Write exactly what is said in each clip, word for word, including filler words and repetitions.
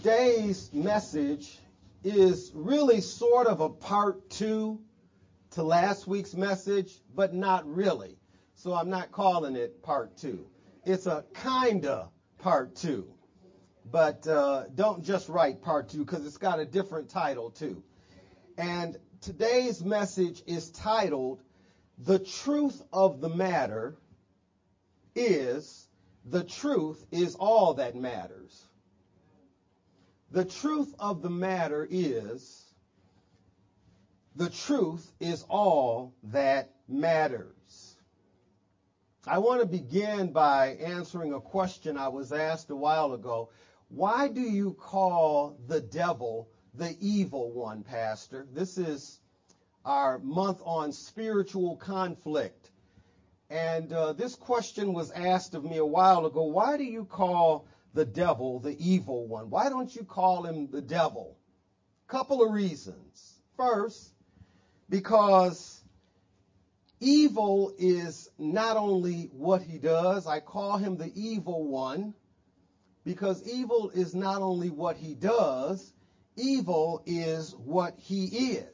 Today's message is really sort of a part two to last week's message, but not really. So I'm not calling it part two. It's a kinda part two. But uh, don't just write part two because it's got a different title too. And today's message is titled, "The Truth of the Matter is, the truth is all that matters." The truth of the matter is, the truth is all that matters. I want to begin by answering a question I was asked a while ago. Why do you call the devil the evil one, Pastor? This is our month on spiritual conflict. And uh, this question was asked of me a while ago. Why do you call the devil the evil one? Why don't you call him the devil? Couple of reasons. First, because evil is not only what he does. I call him the evil one because evil is not only what he does, evil is what he is.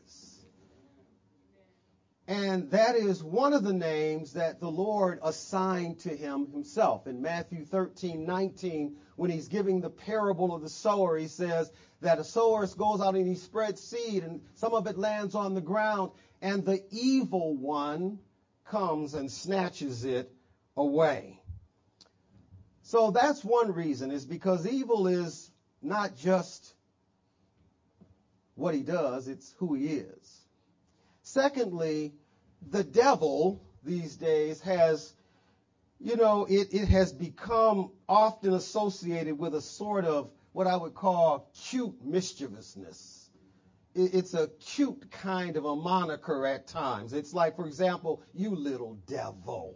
And that is one of the names that the Lord assigned to him himself. In Matthew thirteen nineteen, when he's giving the parable of the sower, he says that a sower goes out and he spreads seed, and some of it lands on the ground, and the evil one comes and snatches it away. So that's one reason, is because evil is not just what he does, it's who he is. Secondly, the devil these days has, you know, it, it has become often associated with a sort of what I would call cute mischievousness. It, it's a cute kind of a moniker at times. It's like, for example, you little devil.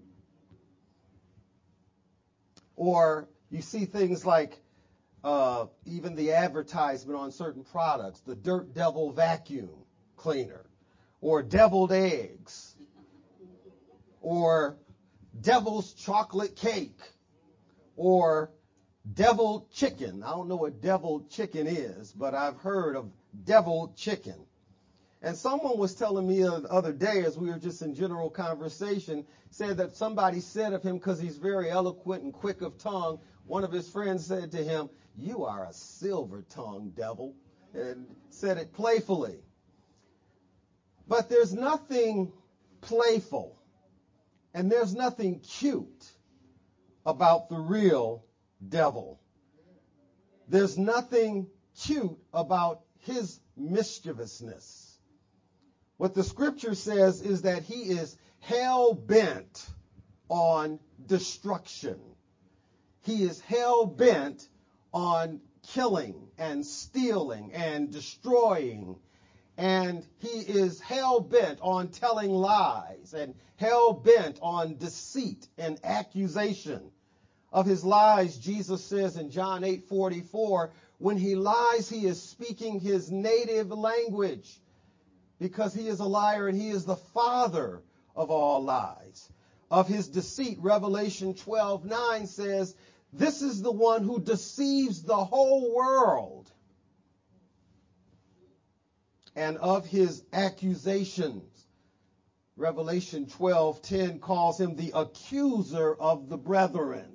Or you see things like uh, even the advertisement on certain products, the Dirt Devil vacuum cleaner, or deviled eggs, or devil's chocolate cake, or deviled chicken. I don't know what deviled chicken is, but I've heard of deviled chicken. And someone was telling me the other day, as we were just in general conversation, said that somebody said of him, because he's very eloquent and quick of tongue, one of his friends said to him, "You are a silver-tongued devil," and said it playfully. But there's nothing playful and there's nothing cute about the real devil. There's nothing cute about his mischievousness. What the scripture says is that he is hell-bent on destruction. He is hell-bent on killing and stealing and destroying. And he is hell-bent on telling lies and hell-bent on deceit and accusation. Of his lies, Jesus says in John eight forty-four, when he lies, he is speaking his native language because he is a liar and he is the father of all lies. Of his deceit, Revelation twelve nine says, this is the one who deceives the whole world. And of his accusations, Revelation twelve ten calls him the accuser of the brethren.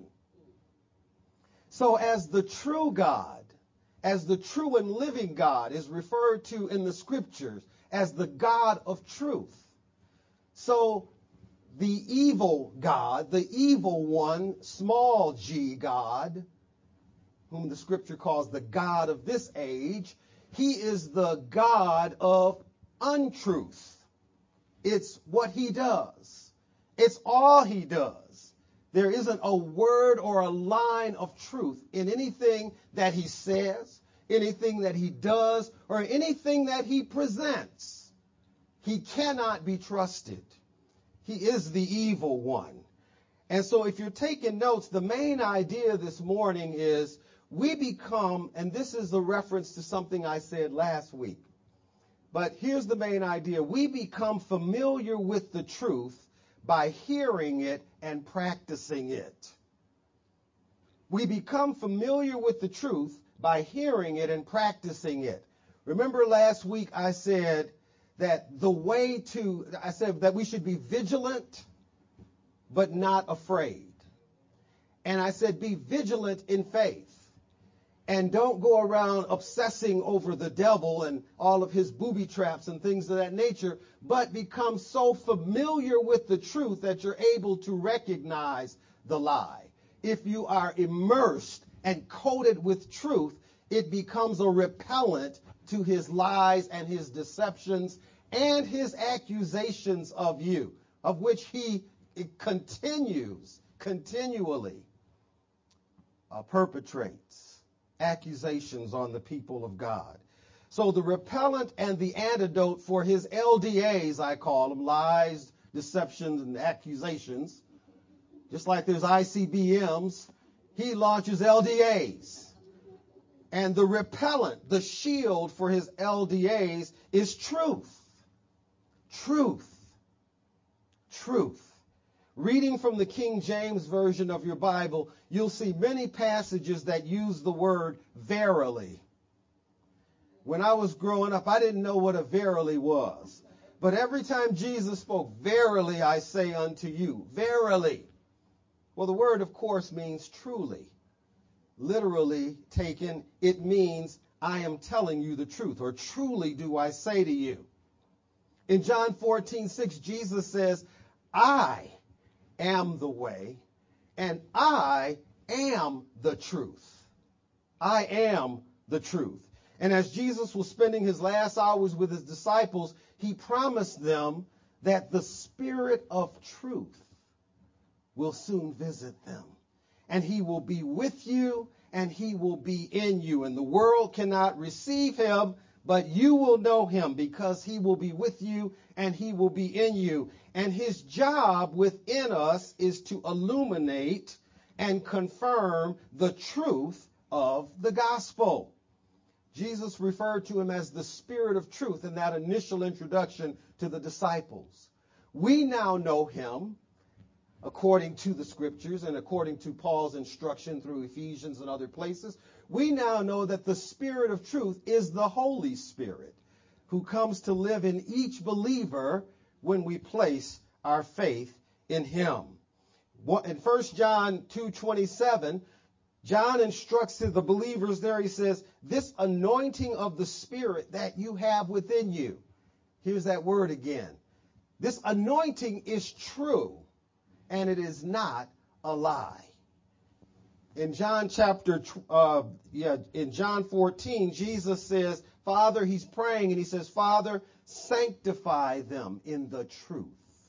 So as the true God, as the true and living God is referred to in the scriptures as the God of truth. So the evil God, the evil one, small g God, whom the scripture calls the God of this age, he is the God of untruth. It's what he does. It's all he does. There isn't a word or a line of truth in anything that he says, anything that he does, or anything that he presents. He cannot be trusted. He is the evil one. And so if you're taking notes, the main idea this morning is we become, and this is the reference to something I said last week, but here's the main idea. We become familiar with the truth by hearing it and practicing it. We become familiar with the truth by hearing it and practicing it. Remember last week I said that the way to, I said that we should be vigilant but not afraid. And I said be vigilant in faith. And don't go around obsessing over the devil and all of his booby traps and things of that nature, but become so familiar with the truth that you're able to recognize the lie. If you are immersed and coated with truth, it becomes a repellent to his lies and his deceptions and his accusations of you, of which he continues, continually uh, perpetrates accusations on the people of God. So the repellent and the antidote for his L D As, I call them, lies, deceptions, and accusations, just like there's I C B Ms, he launches L D As. And the repellent, the shield for his L D As is truth. Truth. Truth. Reading from the King James Version of your Bible, you'll see many passages that use the word verily. When I was growing up, I didn't know what a verily was. But every time Jesus spoke, verily I say unto you, verily. Well, the word, of course, means truly. Literally taken, it means I am telling you the truth, or truly do I say to you. In John fourteen six, Jesus says, I am the way, and I am the truth. I am the truth. And as Jesus was spending his last hours with his disciples, he promised them that the Spirit of truth will soon visit them. And he will be with you, and he will be in you. And the world cannot receive him, but you will know him, because he will be with you and he will be in you. And his job within us is to illuminate and confirm the truth of the gospel. Jesus referred to him as the Spirit of truth in that initial introduction to the disciples. We now know him according to the scriptures and according to Paul's instruction through Ephesians and other places. We now know that the Spirit of truth is the Holy Spirit, who comes to live in each believer when we place our faith in him. In First John two twenty-seven, John instructs the believers there. He says, this anointing of the Spirit that you have within you. Here's that word again. This anointing is true, and it is not a lie. In John chapter, uh, yeah, in John fourteen, Jesus says, Father, he's praying, and he says, Father, sanctify them in the truth.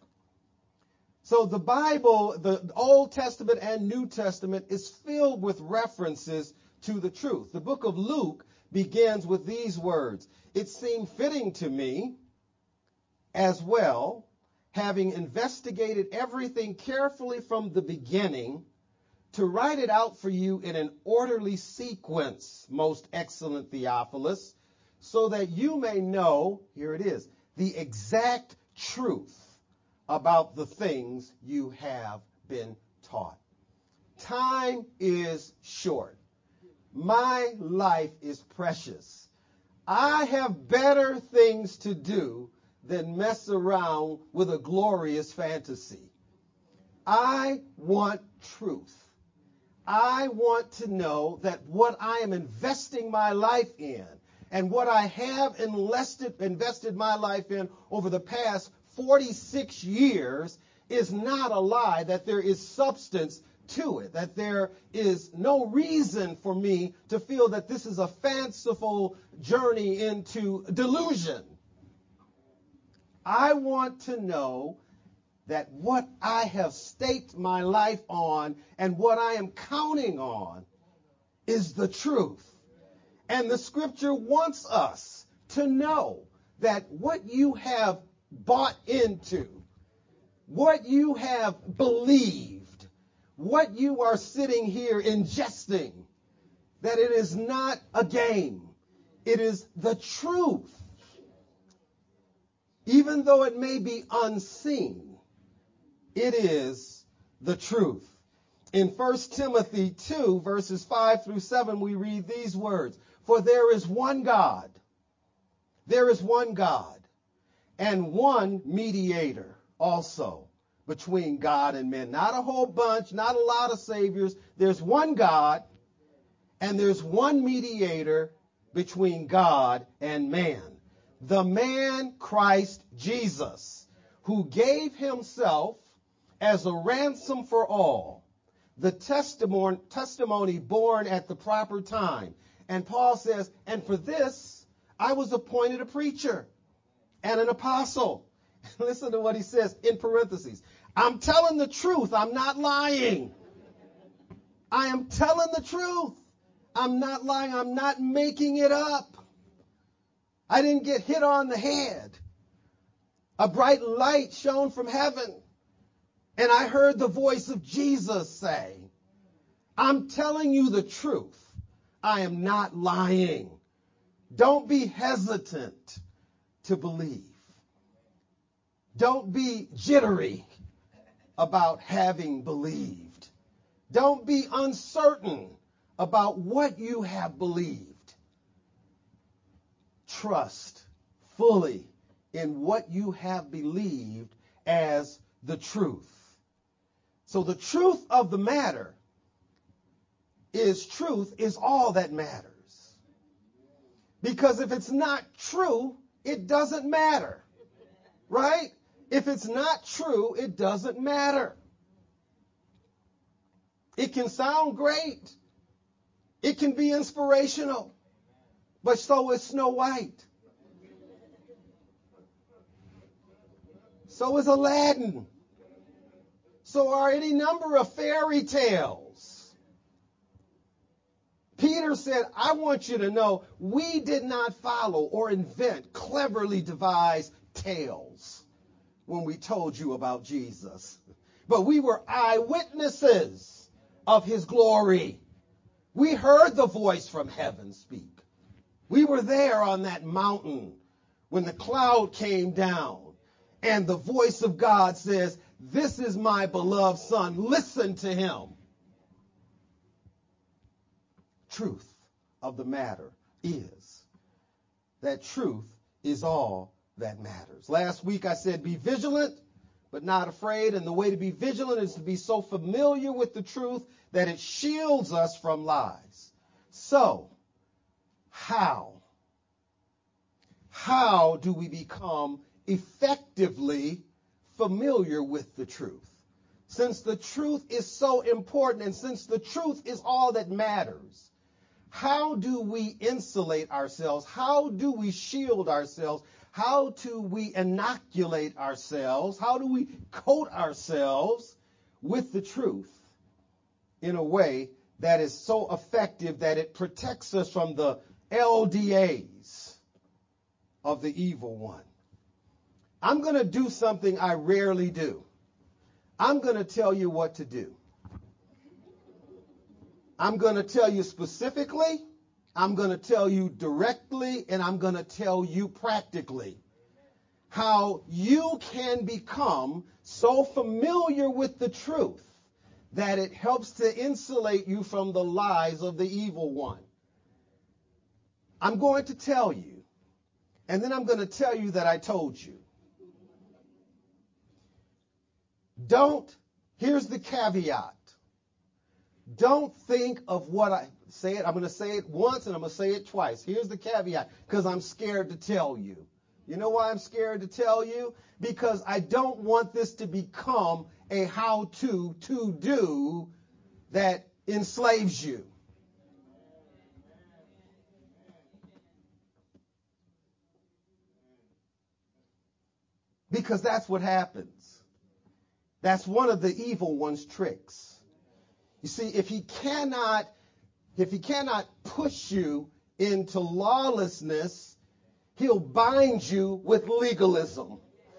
So the Bible, the Old Testament and New Testament, is filled with references to the truth. The book of Luke begins with these words. It seemed fitting to me as well, having investigated everything carefully from the beginning, to write it out for you in an orderly sequence, most excellent Theophilus, so that you may know, here it is, the exact truth about the things you have been taught. Time is short. My life is precious. I have better things to do than mess around with a glorious fantasy. I want truth. I want to know that what I am investing my life in and what I have enlisted, invested my life in over the past forty-six years is not a lie, that there is substance to it, that there is no reason for me to feel that this is a fanciful journey into delusion. I want to know that what I have staked my life on and what I am counting on is the truth. And the scripture wants us to know that what you have bought into, what you have believed, what you are sitting here ingesting, that it is not a game. It is the truth. Even though it may be unseen, it is the truth. In First Timothy two, verses five through seven, we read these words. For there is one God. There is one God and one mediator also between God and men. Not a whole bunch, not a lot of saviors. There's one God and there's one mediator between God and man. The man Christ Jesus, who gave himself as a ransom for all, the testimony, testimony born at the proper time. And Paul says, and for this, I was appointed a preacher and an apostle. Listen to what he says in parentheses. I'm telling the truth. I'm not lying. I am telling the truth. I'm not lying. I'm not making it up. I didn't get hit on the head. A bright light shone from heaven. And I heard the voice of Jesus say, I'm telling you the truth. I am not lying. Don't be hesitant to believe. Don't be jittery about having believed. Don't be uncertain about what you have believed. Trust fully in what you have believed as the truth. So the truth of the matter is truth is all that matters. Because if it's not true, it doesn't matter. Right? If it's not true, it doesn't matter. It can sound great. It can be inspirational. But so is Snow White. So is Aladdin. So are any number of fairy tales. Peter said, I want you to know we did not follow or invent cleverly devised tales when we told you about Jesus. But we were eyewitnesses of his glory. We heard the voice from heaven speak. We were there on that mountain when the cloud came down and the voice of God says, this is my beloved son. Listen to him. Truth of the matter is that truth is all that matters. Last week I said be vigilant, but not afraid. And the way to be vigilant is to be so familiar with the truth that it shields us from lies. So, how? How do we become effectively familiar with the truth? Since the truth is so important and since the truth is all that matters, how do we insulate ourselves? How do we shield ourselves? How do we inoculate ourselves? How do we coat ourselves with the truth in a way that is so effective that it protects us from the L D As of the evil one? I'm going to do something I rarely do. I'm going to tell you what to do. I'm going to tell you specifically, I'm going to tell you directly, and I'm going to tell you practically how you can become so familiar with the truth that it helps to insulate you from the lies of the evil one. I'm going to tell you, and then I'm going to tell you that I told you. Don't, here's the caveat. Don't think of what I say it. I'm going to say it once and I'm going to say it twice. Here's the caveat, because I'm scared to tell you. You know why I'm scared to tell you? Because I don't want this to become a how-to, to-do that enslaves you. Because that's what happens. That's one of the evil one's tricks. You see, if he cannot, if he cannot push you into lawlessness, he'll bind you with legalism.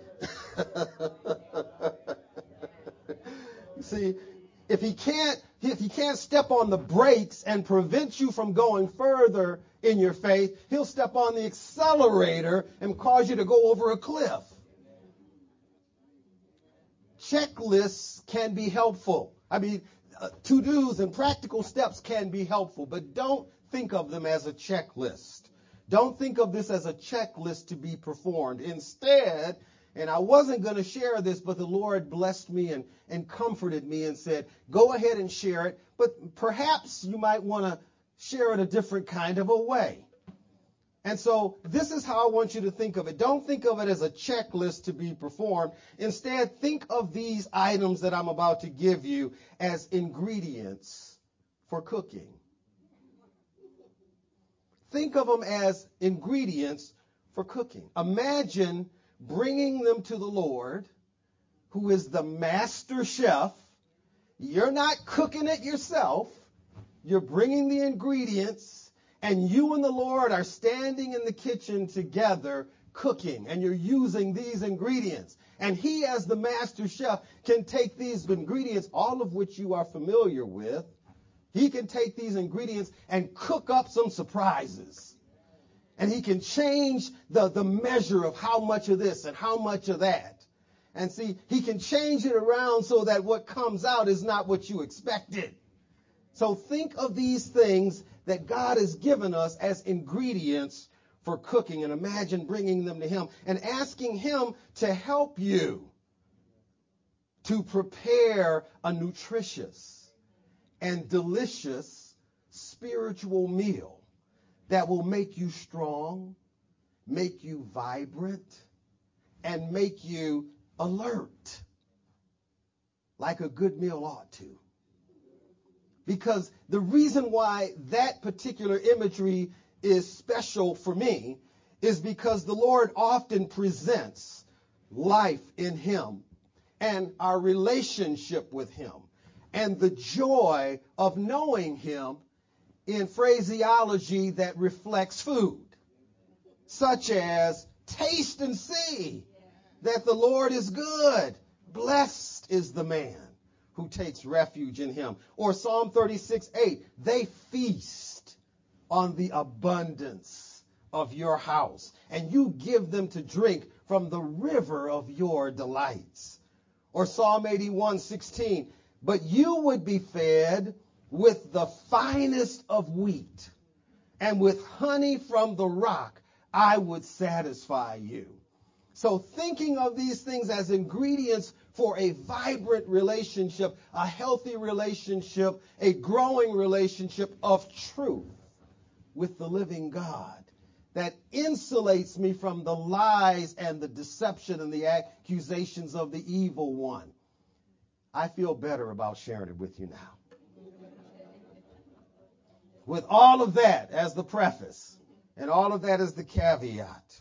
You see, if he can't, if he can't step on the brakes and prevent you from going further in your faith, he'll step on the accelerator and cause you to go over a cliff. Checklists can be helpful. I mean, uh, to-dos and practical steps can be helpful, but don't think of them as a checklist. Don't think of this as a checklist to be performed. Instead, and I wasn't going to share this, but the Lord blessed me and, and comforted me and said, go ahead and share it, but perhaps you might want to share it a different kind of a way. And so this is how I want you to think of it. Don't think of it as a checklist to be performed. Instead, think of these items that I'm about to give you as ingredients for cooking. Think of them as ingredients for cooking. Imagine bringing them to the Lord, who is the master chef. You're not cooking it yourself. You're bringing the ingredients, and you and the Lord are standing in the kitchen together cooking, and you're using these ingredients. And he, as the master chef, can take these ingredients, all of which you are familiar with. He can take these ingredients and cook up some surprises. And he can change the, the measure of how much of this and how much of that. And see, he can change it around so that what comes out is not what you expected. So think of these things that God has given us as ingredients for cooking, and imagine bringing them to him and asking him to help you to prepare a nutritious and delicious spiritual meal that will make you strong, make you vibrant, and make you alert like a good meal ought to. Because the reason why that particular imagery is special for me is because the Lord often presents life in him and our relationship with him and the joy of knowing him in phraseology that reflects food, such as taste and see that the Lord is good. Blessed is the man who takes refuge in him. Or Psalm thirty-six eight, they feast on the abundance of your house, and you give them to drink from the river of your delights. Or Psalm eighty-one sixteen, but you would be fed with the finest of wheat, and with honey from the rock I would satisfy you. So thinking of these things as ingredients for a vibrant relationship, a healthy relationship, a growing relationship of truth with the living God that insulates me from the lies and the deception and the accusations of the evil one. I feel better about sharing it with you now. With all of that as the preface and all of that as the caveat.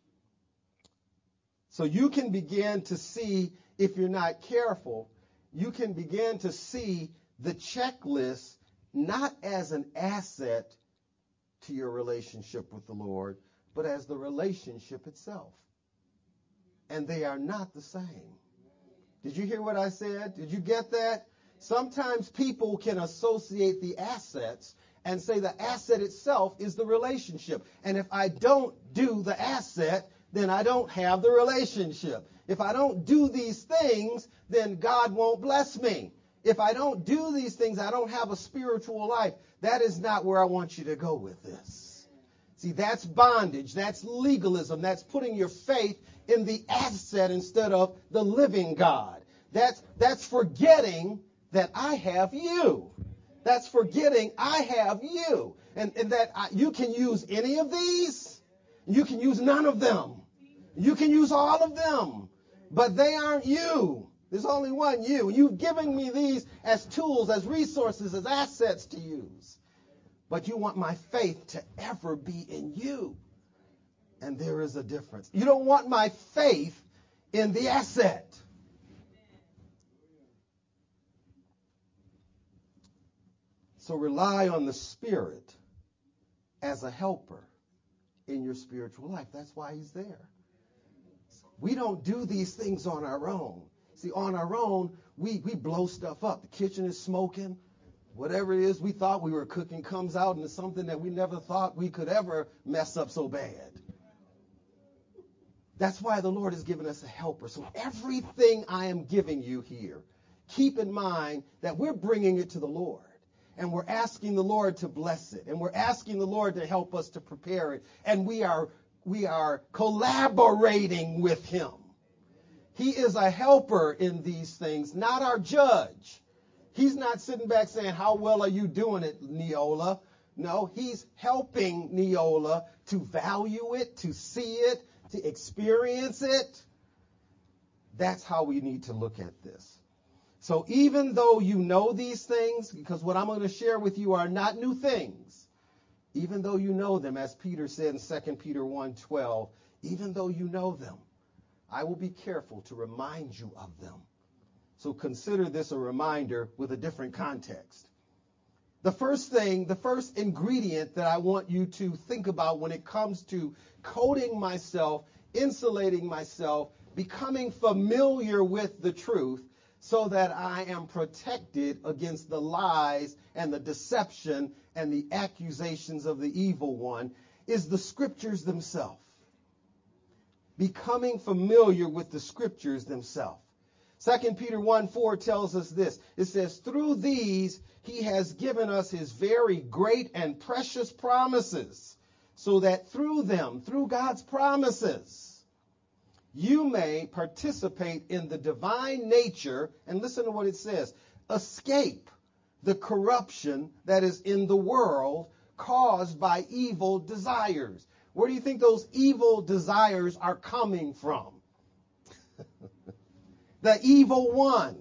So you can begin to see, if you're not careful, you can begin to see the checklist not as an asset to your relationship with the Lord, but as the relationship itself. And they are not the same. Did you hear what I said? Did you get that? Sometimes people can associate the assets and say the asset itself is the relationship. And if I don't do the asset, then I don't have the relationship. If I don't do these things, then God won't bless me. If I don't do these things, I don't have a spiritual life. That is not where I want you to go with this. See, that's bondage. That's legalism. That's putting your faith in the asset instead of the living God. That's, that's forgetting that I have you. That's forgetting I have you. And, and that I, you can use any of these. You can use none of them. You can use all of them. But they aren't you. There's only one you. You've given me these as tools, as resources, as assets to use. But you want my faith to ever be in you. And there is a difference. You don't want my faith in the asset. So rely on the Spirit as a helper in your spiritual life. That's why he's there. We don't do these things on our own. See, on our own, we, we blow stuff up. The kitchen is smoking. Whatever it is we thought we were cooking comes out into something that we never thought we could ever mess up so bad. That's why the Lord has given us a helper. So everything I am giving you here keep in mind that we're bringing it to the Lord. And we're asking the Lord to bless it. And we're asking the Lord to help us to prepare it. And we are we are collaborating with him. He is a helper in these things, not our judge. He's not sitting back saying, how well are you doing it, Neola? No, he's helping Neola to value it, to see it, to experience it. That's how we need to look at this. So even though you know these things, because what I'm going to share with you are not new things, even though you know them, as Peter said in Second Peter one twelve, even though you know them, I will be careful to remind you of them. So consider this a reminder with a different context. The first thing, the first ingredient that I want you to think about when it comes to coating myself, insulating myself, becoming familiar with the truth, so that I am protected against the lies and the deception and the accusations of the evil one, is the scriptures themselves. Becoming familiar with the scriptures themselves. Second Peter one four tells us this. It says, through these he has given us his very great and precious promises, so that through them, through God's promises, you may participate in the divine nature, and listen to what it says, escape the corruption that is in the world caused by evil desires. Where do you think those evil desires are coming from? The evil one.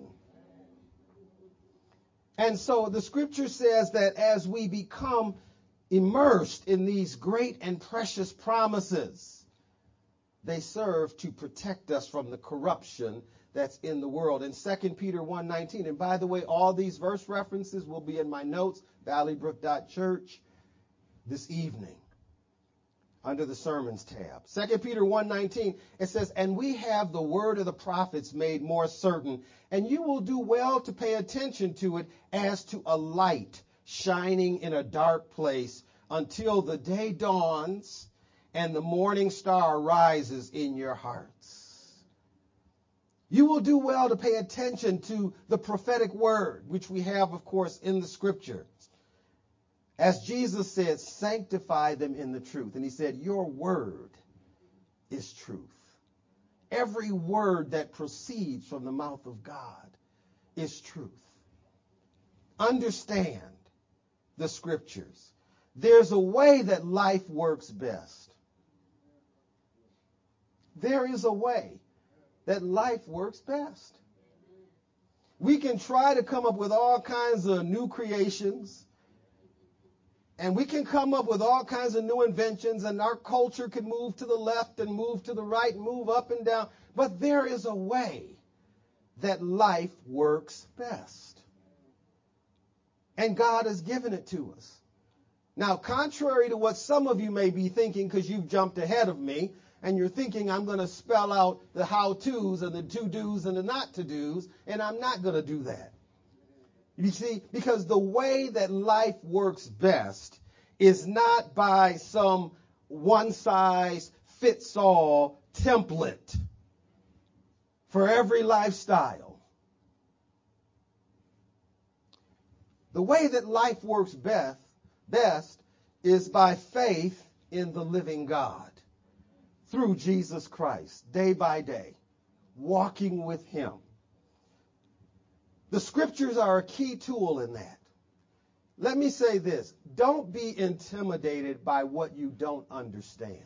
And so the scripture says that as we become immersed in these great and precious promises, they serve to protect us from the corruption that's in the world. In Second Peter one nineteen, and by the way, all these verse references will be in my notes, valleybrook dot church, this evening, under the sermons tab. Second Peter one nineteen, it says, and we have the word of the prophets made more certain, and you will do well to pay attention to it as to a light shining in a dark place until the day dawns and the morning star rises in your hearts. You will do well to pay attention to the prophetic word, which we have, of course, in the scripture. As Jesus said, sanctify them in the truth. And he said, your word is truth. Every word that proceeds from the mouth of God is truth. Understand the scriptures. There's a way that life works best. There is a way that life works best. We can try to come up with all kinds of new creations, and we can come up with all kinds of new inventions, and our culture can move to the left and move to the right and move up and down. But there is a way that life works best. And God has given it to us. Now, contrary to what some of you may be thinking, because you've jumped ahead of me, and you're thinking I'm going to spell out the how-tos and the to-dos and the not-to-dos, and I'm not going to do that. You see, because the way that life works best is not by some one-size-fits-all template for every lifestyle. The way that life works best, best is by faith in the living God. Through Jesus Christ, day by day, walking with him. The scriptures are a key tool in that. Let me say this. Don't be intimidated by what you don't understand.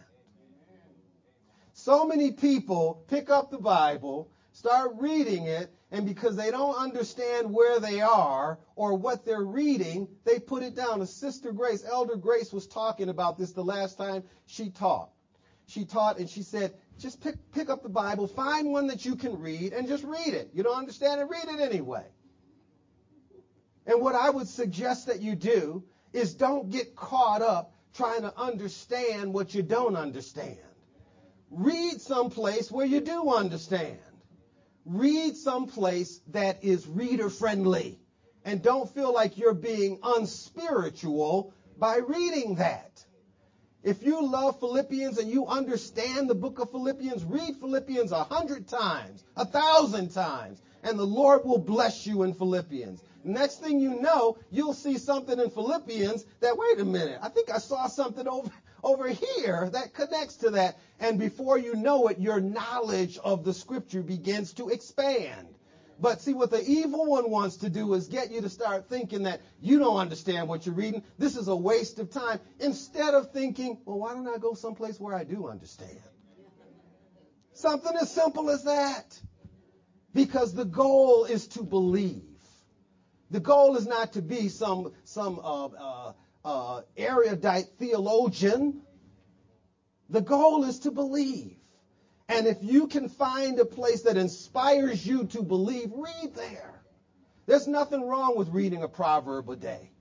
So many people pick up the Bible, start reading it, and because they don't understand where they are or what they're reading, they put it down. As Sister Grace, Elder Grace was talking about this the last time she taught. She taught and she said, just pick, pick up the Bible, find one that you can read, and just read it. You don't understand it, read it anyway. And what I would suggest that you do is don't get caught up trying to understand what you don't understand. Read someplace where you do understand. Read someplace that is reader-friendly. And don't feel like you're being unspiritual by reading that. If you love Philippians and you understand the book of Philippians, read Philippians a hundred times, a thousand times, and the Lord will bless you in Philippians. Next thing you know, you'll see something in Philippians that, wait a minute, I think I saw something over, over here that connects to that. And before you know it, your knowledge of the scripture begins to expand. But see, what the evil one wants to do is get you to start thinking that you don't understand what you're reading. This is a waste of time. Instead of thinking, well, why don't I go someplace where I do understand? Something as simple as that. Because the goal is to believe. The goal is not to be some, some uh, uh, uh, erudite theologian. The goal is to believe. And if you can find a place that inspires you to believe, read there. There's nothing wrong with reading a proverb a day.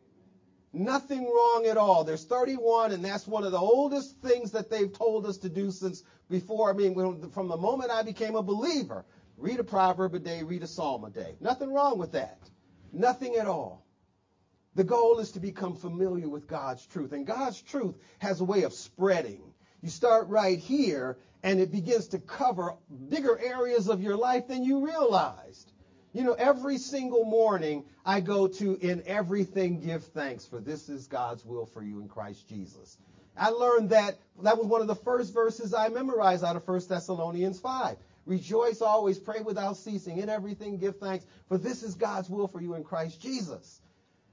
Nothing wrong at all. There's thirty-one, and that's one of the oldest things that they've told us to do since before, I mean, from the moment I became a believer. Read a proverb a day, read a psalm a day. Nothing wrong with that. Nothing at all. The goal is to become familiar with God's truth. And God's truth has a way of spreading. You start right here, and it begins to cover bigger areas of your life than you realized. You know, every single morning I go to in everything give thanks, for this is God's will for you in Christ Jesus. I learned that that was one of the first verses I memorized out of First Thessalonians five. Rejoice always, pray without ceasing, in everything give thanks, for this is God's will for you in Christ Jesus.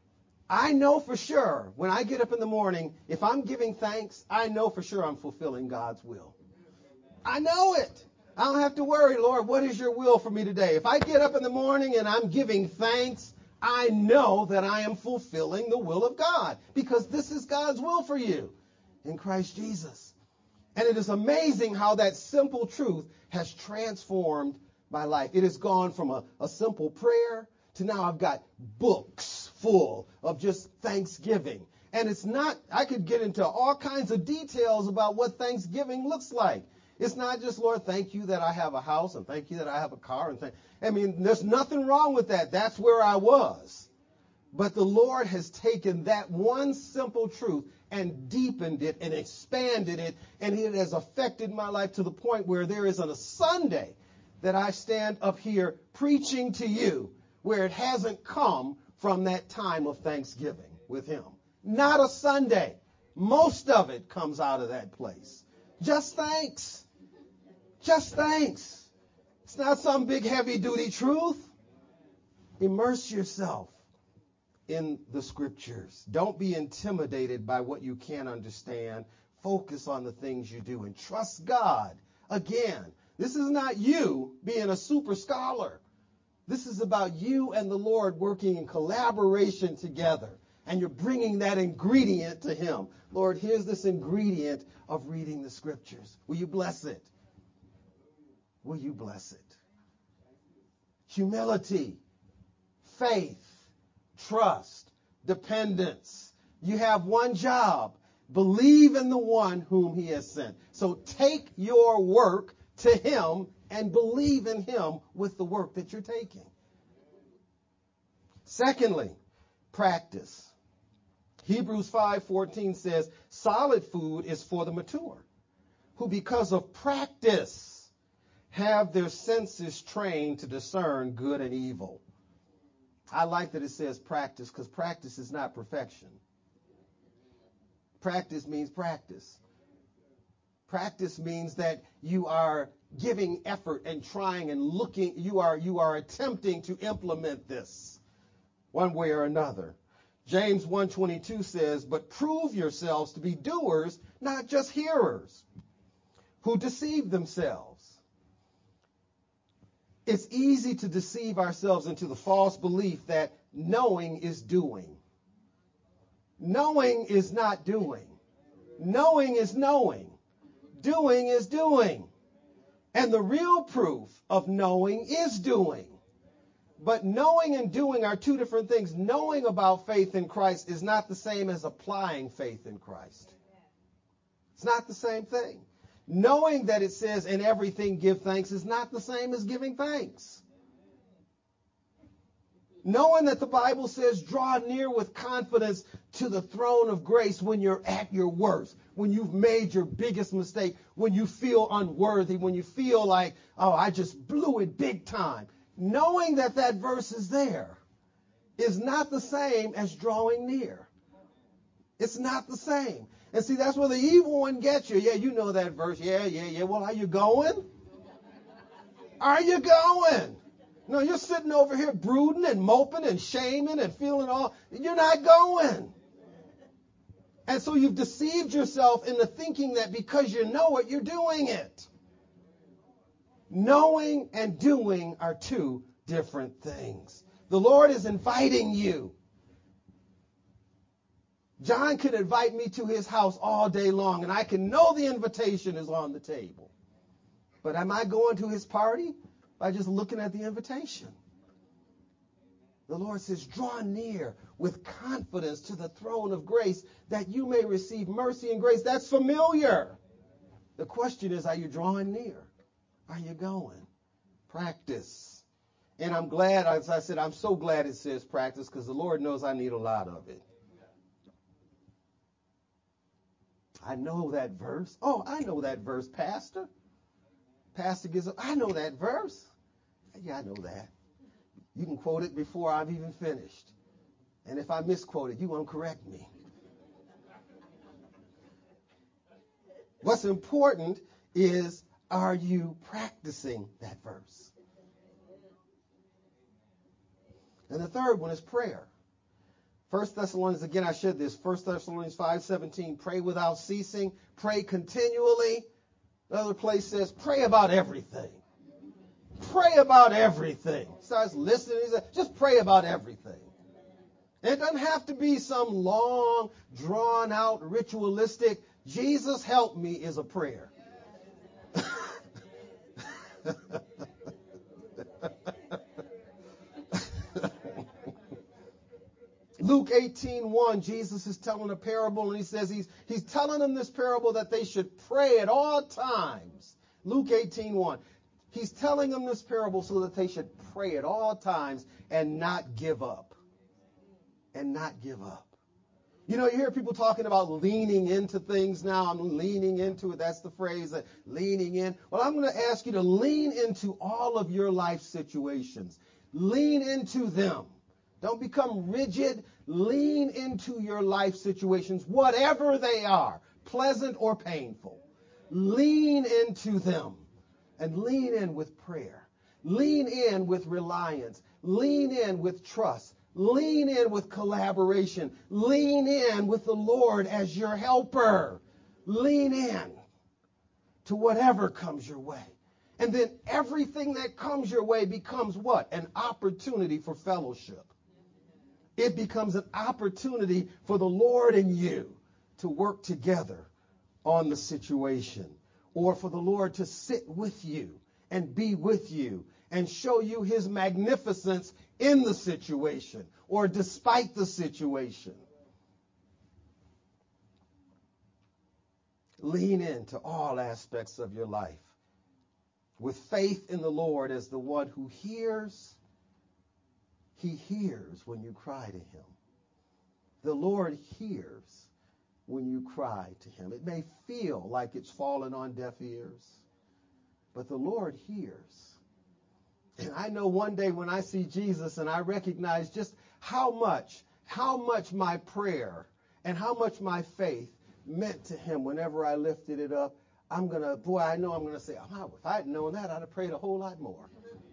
I know for sure when I get up in the morning, if I'm giving thanks, I know for sure I'm fulfilling God's will. I know it. I don't have to worry, Lord, what is your will for me today? If I get up in the morning and I'm giving thanks, I know that I am fulfilling the will of God, because this is God's will for you in Christ Jesus. And it is amazing how that simple truth has transformed my life. It has gone from a, a simple prayer to now I've got books full of just thanksgiving. And it's not, I could get into all kinds of details about what Thanksgiving looks like. It's not just, Lord, thank you that I have a house, and thank you that I have a car. And thank, I mean, there's nothing wrong with that. That's where I was. But the Lord has taken that one simple truth and deepened it and expanded it, and it has affected my life to the point where there isn't a Sunday that I stand up here preaching to you where it hasn't come from that time of thanksgiving with him. Not a Sunday. Most of it comes out of that place. Just thanks. Just thanks. It's not some big heavy-duty truth. Immerse yourself in the scriptures. Don't be intimidated by what you can't understand. Focus on the things you do and trust God. Again, this is not you being a super scholar. This is about you and the Lord working in collaboration together. And you're bringing that ingredient to him. Lord, here's this ingredient of reading the scriptures. Will you bless it? Will you bless it? Humility, faith, trust, dependence. You have one job. Believe in the one whom he has sent. So take your work to him and believe in him with the work that you're taking. Secondly, practice. Hebrews five fourteen says, solid food is for the mature, who because of practice have their senses trained to discern good and evil. I like that it says practice, because practice is not perfection. Practice means practice. Practice means that you are giving effort and trying and looking, you are, you are attempting to implement this one way or another. James one twenty-two says, but prove yourselves to be doers, not just hearers, who deceive themselves. It's easy to deceive ourselves into the false belief that knowing is doing. Knowing is not doing. Knowing is knowing. Doing is doing. And the real proof of knowing is doing. But knowing and doing are two different things. Knowing about faith in Christ is not the same as applying faith in Christ. It's not the same thing. Knowing that it says in everything give thanks is not the same as giving thanks. Knowing that the Bible says, draw near with confidence to the throne of grace when you're at your worst, when you've made your biggest mistake, when you feel unworthy, when you feel like, oh, I just blew it big time. Knowing that that verse is there is not the same as drawing near. It's not the same. And see, that's where the evil one gets you. Yeah, you know that verse. Yeah, yeah, yeah. Well, are you going? Are you going? No, you're sitting over here brooding and moping and shaming and feeling all. You're not going. And so you've deceived yourself into thinking that because you know it, you're doing it. Knowing and doing are two different things. The Lord is inviting you. John could invite me to his house all day long, and I can know the invitation is on the table. But am I going to his party by just looking at the invitation? The Lord says, draw near with confidence to the throne of grace that you may receive mercy and grace. That's familiar. The question is, are you drawing near? Are you going? Practice. And I'm glad, as I said, I'm so glad it says practice, because the Lord knows I need a lot of it. I know that verse. Oh, I know that verse, Pastor. Pastor gives up. I know that verse. Yeah, I know that. You can quote it before I've even finished. And if I misquote it, you won't correct me. What's important is, are you practicing that verse? And the third one is prayer. First Thessalonians, again, I shared this. First Thessalonians five seventeen, pray without ceasing. Pray continually. The other place says, pray about everything. Pray about everything. Starts listening. He says, just pray about everything. And it doesn't have to be some long, drawn-out, ritualistic, Jesus help me is a prayer. Luke eighteen one, Jesus is telling a parable, and he says he's, he's telling them this parable that they should pray at all times. Luke eighteen one. He's telling them this parable so that they should pray at all times and not give up. And not give up. You know, you hear people talking about leaning into things now. I'm leaning into it. That's the phrase, that leaning in. Well, I'm going to ask you to lean into all of your life situations. Lean into them. Don't become rigid. Lean into your life situations, whatever they are, pleasant or painful. Lean into them and lean in with prayer. Lean in with reliance. Lean in with trust. Lean in with collaboration. Lean in with the Lord as your helper. Lean in to whatever comes your way. And then everything that comes your way becomes what? An opportunity for fellowship. It becomes an opportunity for the Lord and you to work together on the situation, or for the Lord to sit with you and be with you and show you his magnificence in the situation or despite the situation. Lean into all aspects of your life with faith in the Lord as the one who hears. He hears when you cry to him. The Lord hears when you cry to him. It may feel like it's fallen on deaf ears, but the Lord hears. And I know one day when I see Jesus and I recognize just how much, how much my prayer and how much my faith meant to him whenever I lifted it up, I'm going to, boy, I know I'm going to say, oh, if I had known that, I'd have prayed a whole lot more.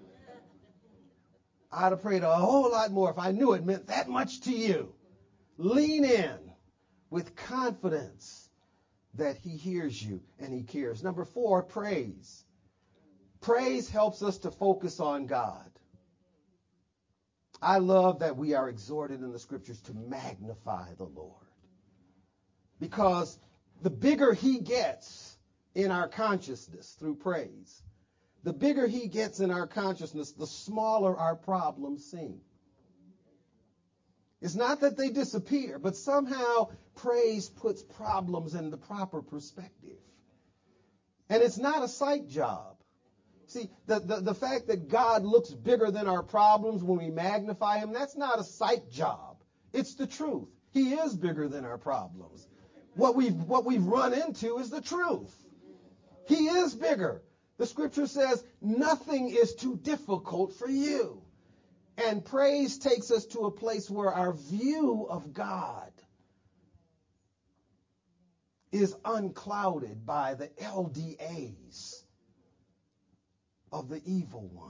I'd have prayed a whole lot more if I knew it meant that much to you. Lean in with confidence that he hears you and he cares. Number four, praise. Praise helps us to focus on God. I love that we are exhorted in the scriptures to magnify the Lord. Because the bigger he gets in our consciousness through praise, the bigger he gets in our consciousness, the smaller our problems seem. It's not that they disappear, but somehow praise puts problems in the proper perspective. And it's not a sight job. See, the, the, the fact that God looks bigger than our problems when we magnify him, that's not a psych job. It's the truth. He is bigger than our problems. What we've, what we've run into is the truth. He is bigger. The scripture says nothing is too difficult for you. And praise takes us to a place where our view of God is unclouded by the L D As of the evil one.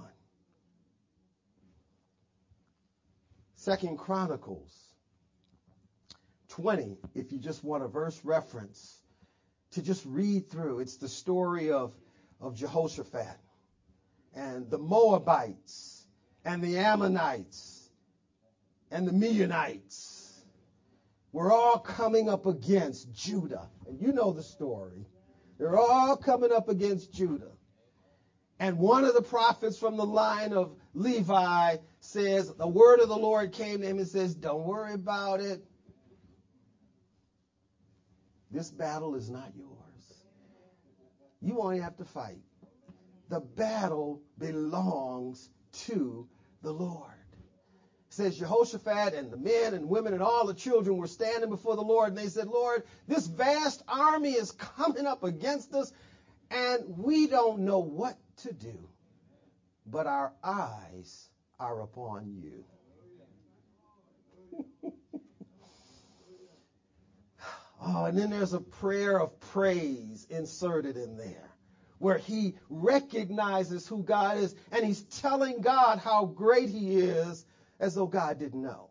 Second Chronicles twenty, if you just want a verse reference to just read through. It's the story of, of Jehoshaphat and the Moabites and the Ammonites and the Meunites were all coming up against Judah. And you know the story. They're all coming up against Judah. And one of the prophets from the line of Levi says, the word of the Lord came to him and says, don't worry about it. This battle is not yours. You only have to fight. The battle belongs to the Lord. It says Jehoshaphat and the men and women and all the children were standing before the Lord, and they said, Lord, this vast army is coming up against us, and we don't know what to do, but our eyes are upon you. Oh, and then there's a prayer of praise inserted in there where he recognizes who God is, and he's telling God how great he is as though God didn't know.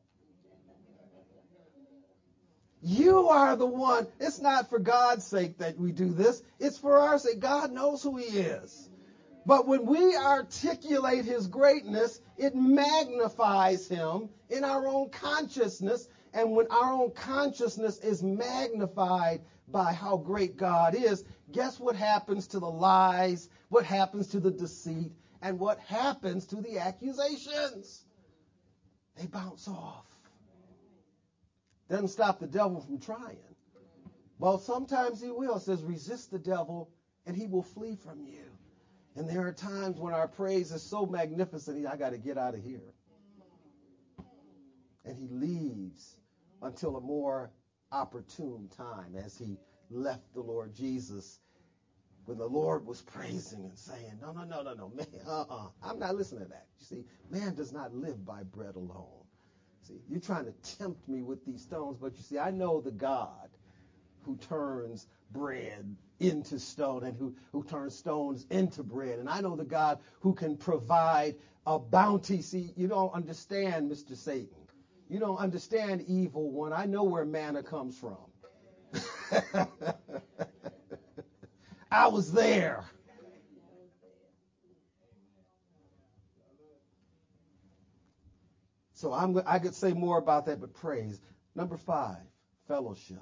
You are the one. It's not for God's sake that we do this. It's for our sake. God knows who he is. But when we articulate his greatness, it magnifies him in our own consciousness. And when our own consciousness is magnified by how great God is, guess what happens to the lies, what happens to the deceit, and what happens to the accusations? They bounce off. Doesn't stop the devil from trying. Well, sometimes he will. It says, resist the devil, and he will flee from you. And there are times when our praise is so magnificent, I got to get out of here. And he leaves until a more opportune time, as he left the Lord Jesus when the Lord was praising and saying, no, no, no, no, no, man, uh-uh, I'm not listening to that. You see, man does not live by bread alone. See, you're trying to tempt me with these stones, but you see, I know the God who turns bread into stone and who, who turns stones into bread. And I know the God who can provide a bounty. See, you don't understand, Mister Satan. You don't understand, evil one. I know where manna comes from. I was there. So I'm, I could say more about that, but praise. Number five, fellowship.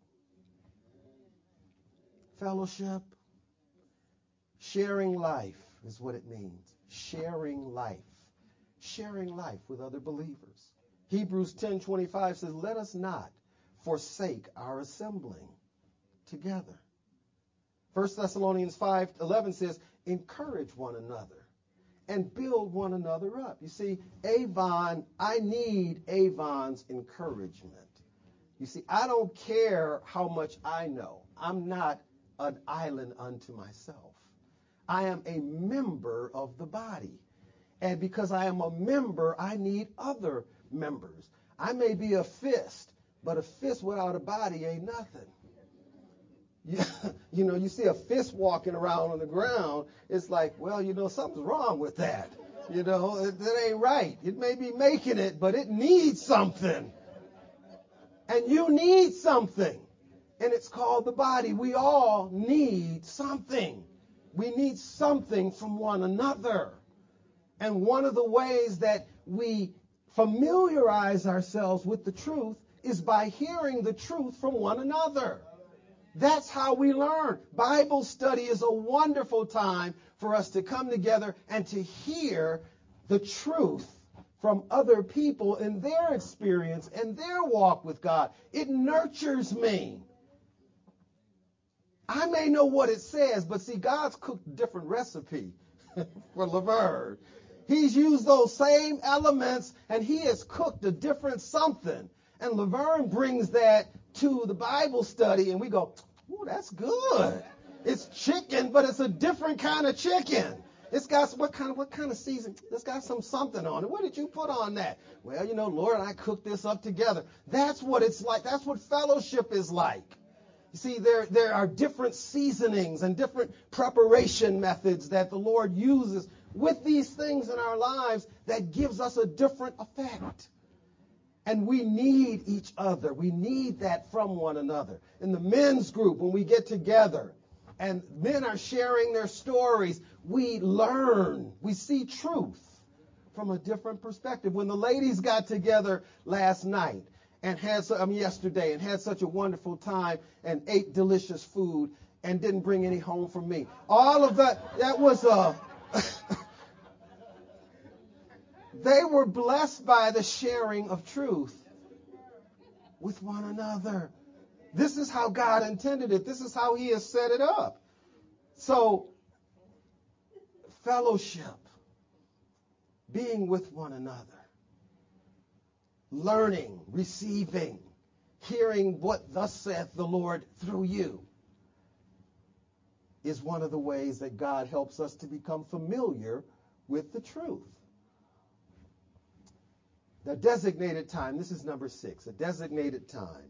Fellowship. Sharing life is what it means. Sharing life. Sharing life with other believers. Hebrews ten twenty-five says, let us not forsake our assembling together. First Thessalonians five eleven says, encourage one another and build one another up. You see, Avon, I need Avon's encouragement. You see, I don't care how much I know. I'm not an island unto myself. I am a member of the body. And because I am a member, I need other members. I may be a fist, but a fist without a body ain't nothing. You, you know, you see a fist walking around on the ground, it's like, well, you know, something's wrong with that. You know, it, it ain't right. It may be making it, but it needs something. And you need something. And it's called the body. We all need something. We need something from one another. And one of the ways that we familiarize ourselves with the truth is by hearing the truth from one another. That's how we learn. Bible study is a wonderful time for us to come together and to hear the truth from other people in their experience and their walk with God. It nurtures me. I may know what it says, but see, God's cooked a different recipe for Laverne. He's used those same elements, and he has cooked a different something. And Laverne brings that to the Bible study, and we go, ooh, that's good. It's chicken, but it's a different kind of chicken. It's got what kind of what kind of season? It's got some something on it. What did you put on that? Well, you know, Lord and I cooked this up together. That's what it's like. That's what fellowship is like. You see, there, there are different seasonings and different preparation methods that the Lord uses with these things in our lives that gives us a different effect. And we need each other. We need that from one another. In the men's group, when we get together and men are sharing their stories, we learn. We see truth from a different perspective. When the ladies got together last night, and had, so, I mean, yesterday, and had such a wonderful time and ate delicious food and didn't bring any home for me. All of that, that was a, they were blessed by the sharing of truth with one another. This is how God intended it. This is how he has set it up. So, fellowship, being with one another, learning, receiving, hearing what thus saith the Lord through you is one of the ways that God helps us to become familiar with the truth. The designated time, this is number six, a designated time.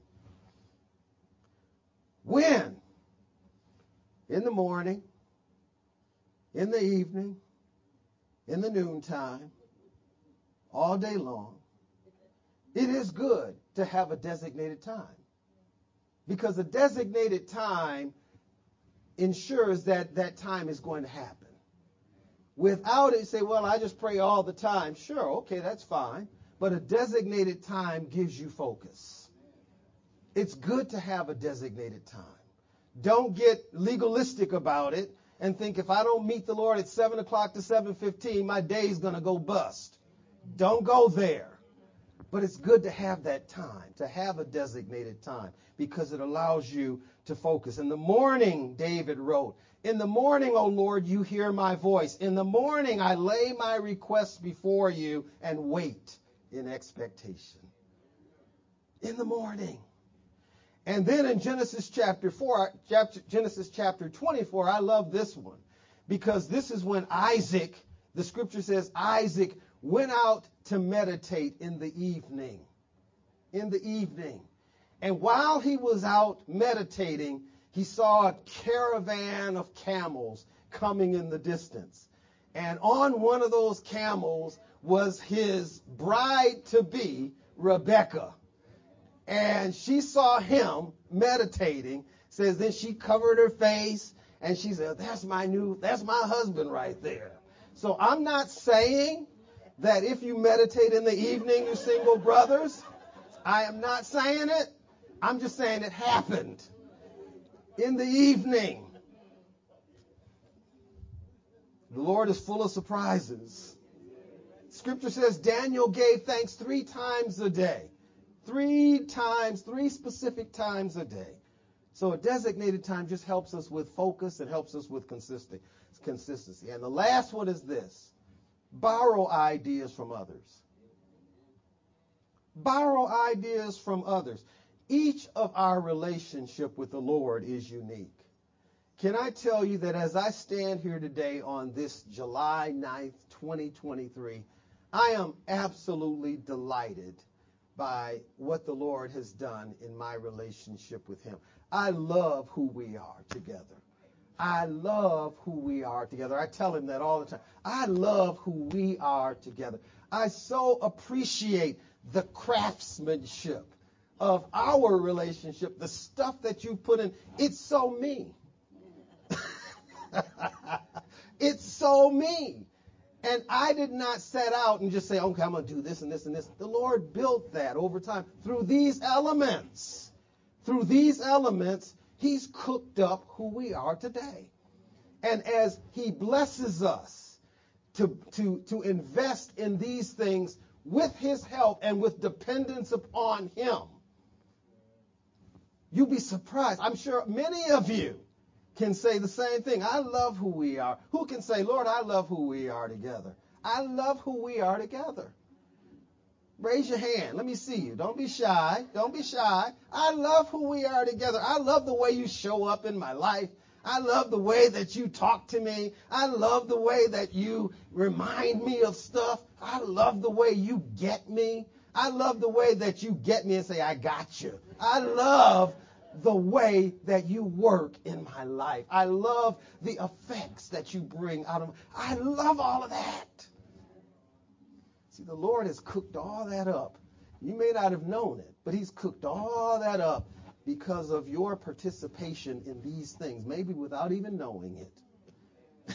When? In the morning, in the evening, in the noontime, all day long. It is good to have a designated time because a designated time ensures that that time is going to happen. Without it, say, well, I just pray all the time. Sure, okay, that's fine. But a designated time gives you focus. It's good to have a designated time. Don't get legalistic about it and think if I don't meet the Lord at seven o'clock to seven fifteen, my day's going to go bust. Don't go there. But it's good to have that time, to have a designated time, because it allows you to focus. In the morning, David wrote, in the morning, O Lord, you hear my voice. In the morning, I lay my requests before you and wait in expectation. In the morning. And then in Genesis chapter four, Genesis chapter twenty-four, I love this one, because this is when Isaac, the scripture says Isaac went out to meditate in the evening. In the evening. And while he was out meditating, he saw a caravan of camels coming in the distance. And on one of those camels was his bride-to-be, Rebekah. And she saw him meditating. Says then she covered her face and she said, that's my new, that's my husband right there. So I'm not saying that if you meditate in the evening, you single brothers, I am not saying it. I'm just saying it happened in the evening. The Lord is full of surprises. Scripture says Daniel gave thanks three times a day. Three times, three specific times a day. So a designated time just helps us with focus and helps us with consistency. And the last one is this. Borrow ideas from others. Borrow ideas from others. Each of our relationship with the Lord is unique. Can I tell you that as I stand here today on this July ninth, twenty twenty-three, I am absolutely delighted by what the Lord has done in my relationship with him. I love who we are together. I love who we are together. I tell him that all the time. I love who we are together. I so appreciate the craftsmanship of our relationship, the stuff that you put in. It's so me. It's so me. And I did not set out and just say, okay, I'm going to do this and this and this. The Lord built that over time through these elements. Through these elements, he's cooked up who we are today. And as he blesses us to, to, to invest in these things with his help and with dependence upon him, you'll be surprised. I'm sure many of you can say the same thing. I love who we are. Who can say, Lord, I love who we are together? I love who we are together. Raise your hand. Let me see you. Don't be shy. Don't be shy. I love who we are together. I love the way you show up in my life. I love the way that you talk to me. I love the way that you remind me of stuff. I love the way you get me. I love the way that you get me and say, I got you. I love the way that you work in my life. I love the effects that you bring out of. I love all of that. See, the Lord has cooked all that up. You may not have known it, but he's cooked all that up because of your participation in these things, maybe without even knowing it.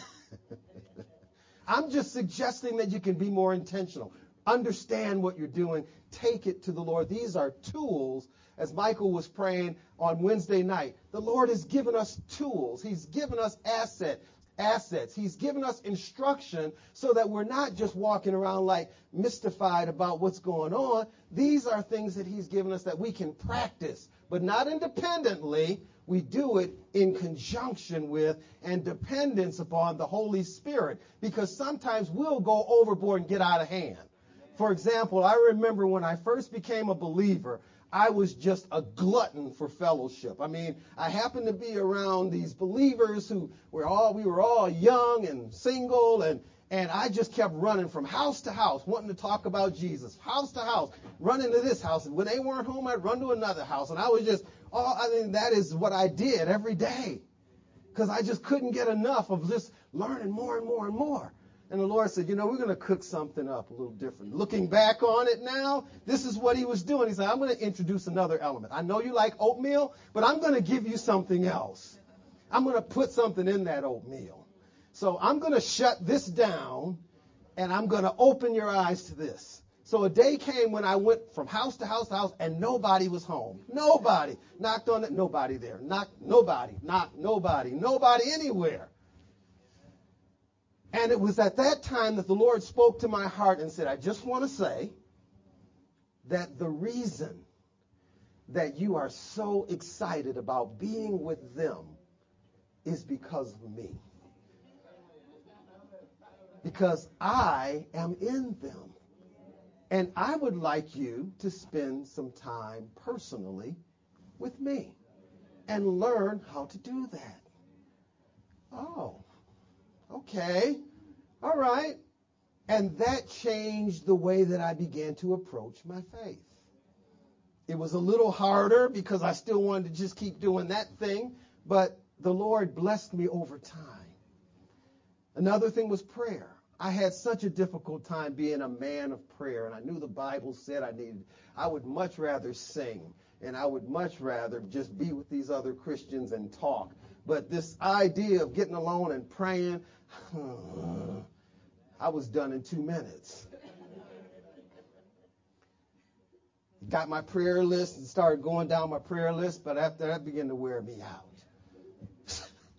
I'm just suggesting that you can be more intentional. Understand what you're doing. Take it to the Lord. These are tools, as Michael was praying on Wednesday night. The Lord has given us tools. He's given us asset, assets. He's given us instruction so that we're not just walking around like mystified about what's going on. These are things that he's given us that we can practice, but not independently. We do it in conjunction with and dependence upon the Holy Spirit, because sometimes we'll go overboard and get out of hand. For example, I remember when I first became a believer, I was just a glutton for fellowship. I mean, I happened to be around these believers who were all, we were all young and single, and, and I just kept running from house to house, wanting to talk about Jesus, house to house, running to this house. And when they weren't home, I'd run to another house. And I was just, oh, I mean, that is what I did every day, because I just couldn't get enough of just learning more and more and more. And the Lord said, you know, we're going to cook something up a little different. Looking back on it now, this is what he was doing. He said, I'm going to introduce another element. I know you like oatmeal, but I'm going to give you something else. I'm going to put something in that oatmeal. So I'm going to shut this down, and I'm going to open your eyes to this. So a day came when I went from house to house to house, and nobody was home. Nobody. Knocked on it, nobody there. Knocked, nobody. Knocked, nobody. Nobody anywhere. And it was at that time that the Lord spoke to my heart and said, I just want to say that the reason that you are so excited about being with them is because of me. Because I am in them. And I would like you to spend some time personally with me and learn how to do that. Oh. Okay, all right. And that changed the way that I began to approach my faith. It was a little harder because I still wanted to just keep doing that thing, but the Lord blessed me over time. Another thing was prayer. I had such a difficult time being a man of prayer, and I knew the Bible said I needed, I would much rather sing, and I would much rather just be with these other Christians and talk. But this idea of getting alone and praying, I was done in two minutes. Got my prayer list and started going down my prayer list, but after that began to wear me out.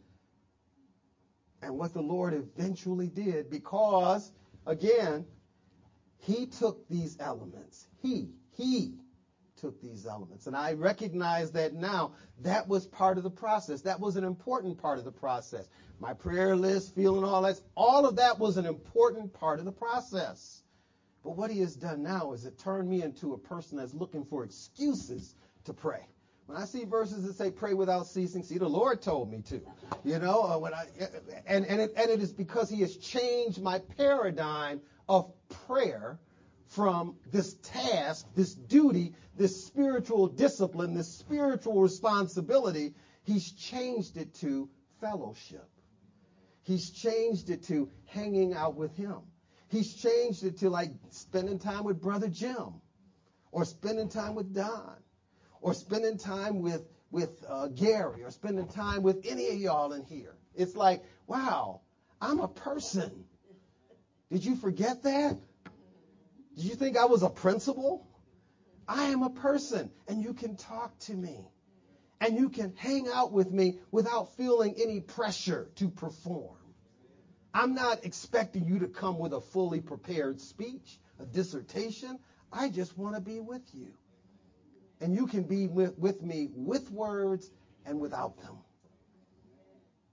And what the Lord eventually did, because, again, he took these elements. He, he took these elements. And I recognize that now. That was part of the process. That was an important part of the process. My prayer list, feeling all that, all of that was an important part of the process. But what he has done now is it turned me into a person that's looking for excuses to pray. When I see verses that say pray without ceasing, see, the Lord told me to, you know, uh, when I, and, and, it, and it is because he has changed my paradigm of prayer from this task, this duty, this spiritual discipline, this spiritual responsibility. He's changed it to fellowship. He's changed it to hanging out with him. He's changed it to like spending time with Brother Jim, or spending time with Don, or spending time with, with uh, Gary, or spending time with any of y'all in here. It's like, wow, I'm a person. Did you forget that? Did you think I was a principal? I am a person, and you can talk to me, and you can hang out with me without feeling any pressure to perform. I'm not expecting you to come with a fully prepared speech, a dissertation. I just want to be with you. And you can be with, with me with words and without them.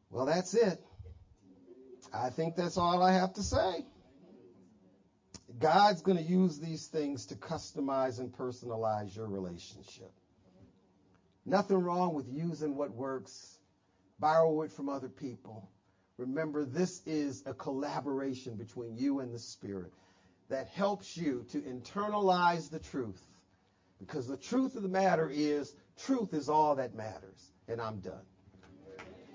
Well, that's it. I think that's all I have to say. God's going to use these things to customize and personalize your relationship. Nothing wrong with using what works. Borrow it from other people. Remember, this is a collaboration between you and the Spirit that helps you to internalize the truth. Because the truth of the matter is, truth is all that matters. And I'm done.